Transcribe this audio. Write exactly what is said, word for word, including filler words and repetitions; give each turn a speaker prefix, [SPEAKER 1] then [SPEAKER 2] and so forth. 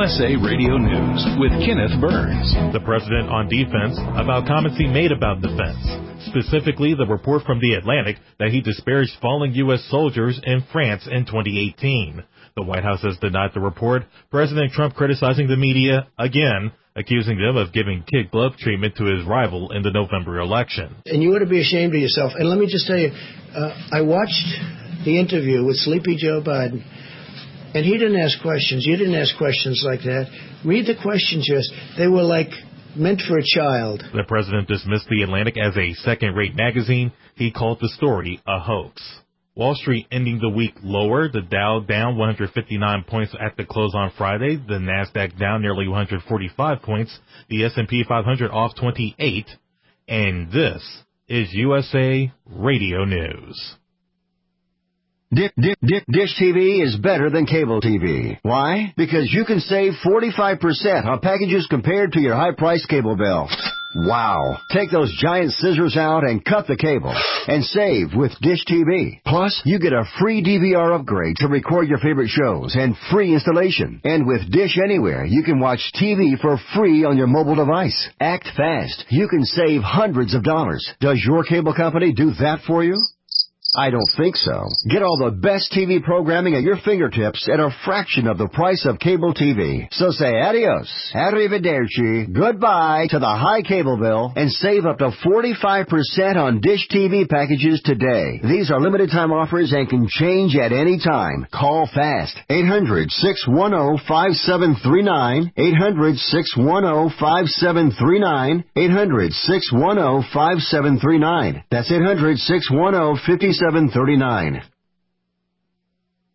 [SPEAKER 1] S A Radio News with Kenneth Burns.
[SPEAKER 2] The president on defense about comments he made about defense. Specifically, the report from The Atlantic that he disparaged falling U S soldiers in France in twenty eighteen. The White House has denied the report. President Trump criticizing the media again, accusing them of giving kid glove treatment to his rival in the November election.
[SPEAKER 3] And you ought to be ashamed of yourself. And let me just tell you, uh, I watched the interview with Sleepy Joe Biden, and he didn't ask questions. You didn't ask questions like that. Read the questions, yes. They were like meant for a child.
[SPEAKER 2] The president dismissed The Atlantic as a second-rate magazine. He called the story a hoax. Wall Street ending the week lower, the Dow down one hundred fifty-nine points at the close on Friday, the Nasdaq down nearly one hundred forty-five points, the S and P five hundred off twenty-eight, and this is U S A Radio News.
[SPEAKER 4] Dish, Dish, Dish T V is better than cable T V. Why? Because you can save forty-five percent on packages compared to your high-priced cable bill. Wow. Take those giant scissors out and cut the cable and save with Dish T V. Plus, you get a free D V R upgrade to record your favorite shows and free installation. And with Dish Anywhere, you can watch T V for free on your mobile device. Act fast. You can save hundreds of dollars. Does your cable company do that for you? I don't think so. Get all the best T V programming at your fingertips at a fraction of the price of cable T V. So say adios, arrivederci, goodbye to the high cable bill and save up to forty-five percent on Dish T V packages today. These are limited time offers and can change at any time. Call fast. eight hundred, six one zero, five seven three nine. eight hundred, six one zero, five seven three nine. eight hundred, six one zero, five seven three nine. That's eight hundred, six one zero, five seven three nine.